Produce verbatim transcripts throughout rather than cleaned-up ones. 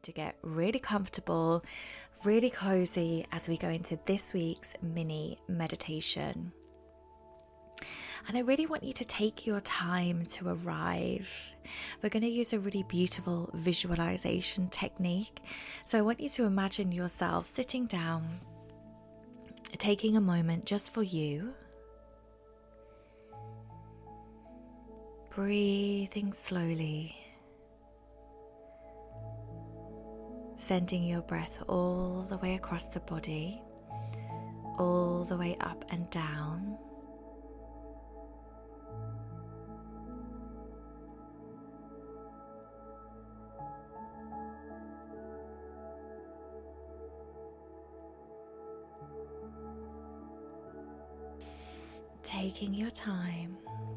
to get really comfortable, really cozy as we go into this week's mini meditation. And I really want you to take your time to arrive. We're going to use a really beautiful visualization technique. So I want you to imagine yourself sitting down, taking a moment just for you, breathing slowly, sending your breath all the way across the body, all the way up and down. Taking your time.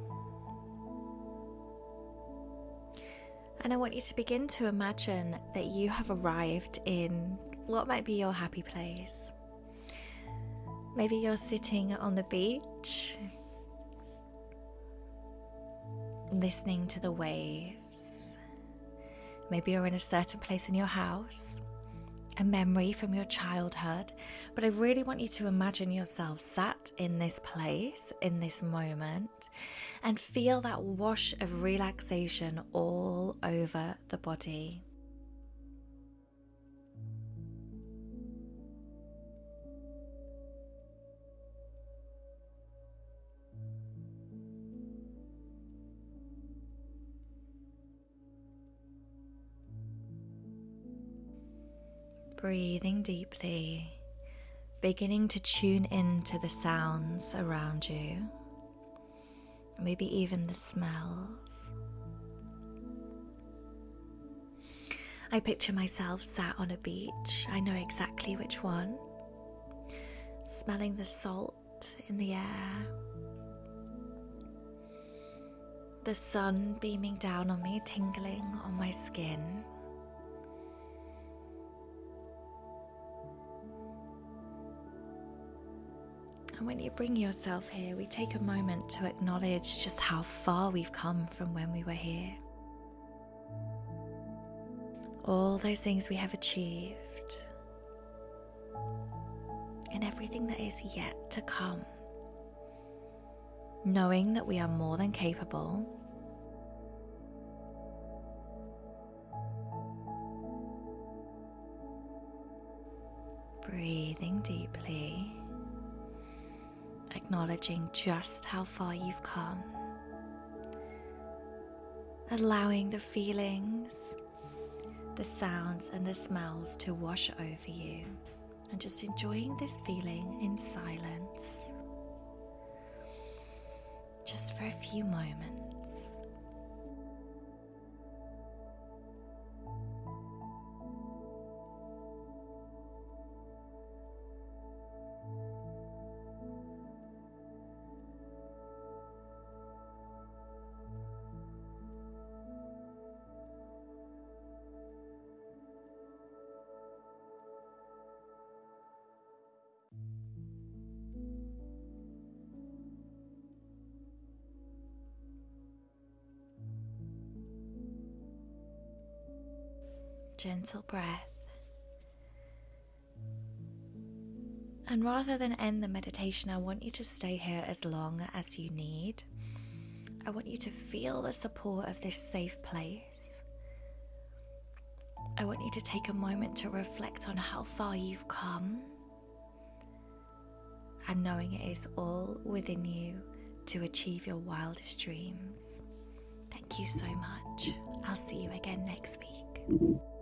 And I want you to begin to imagine that you have arrived in what might be your happy place. Maybe you're sitting on the beach, listening to the waves. Maybe you're in a certain place in your house, a memory from your childhood, but I really want you to imagine yourself sat in this place, in this moment, and feel that wash of relaxation all over the body. Breathing deeply, beginning to tune into the sounds around you, maybe even the smells. I picture myself sat on a beach, I know exactly which one, smelling the salt in the air, the sun beaming down on me, tingling on my skin. And when you bring yourself here, we take a moment to acknowledge just how far we've come from when we were here. All those things we have achieved, and everything that is yet to come. Knowing that we are more than capable. Breathing deeply. Acknowledging just how far you've come, allowing the feelings, the sounds and the smells to wash over you, and just enjoying this feeling in silence, just for a few moments. Gentle breath. And rather than end the meditation, I want you to stay here as long as you need. I want you to feel the support of this safe place. I want you to take a moment to reflect on how far you've come, and knowing it is all within you to achieve your wildest dreams. Thank you so much. I'll see you again next week.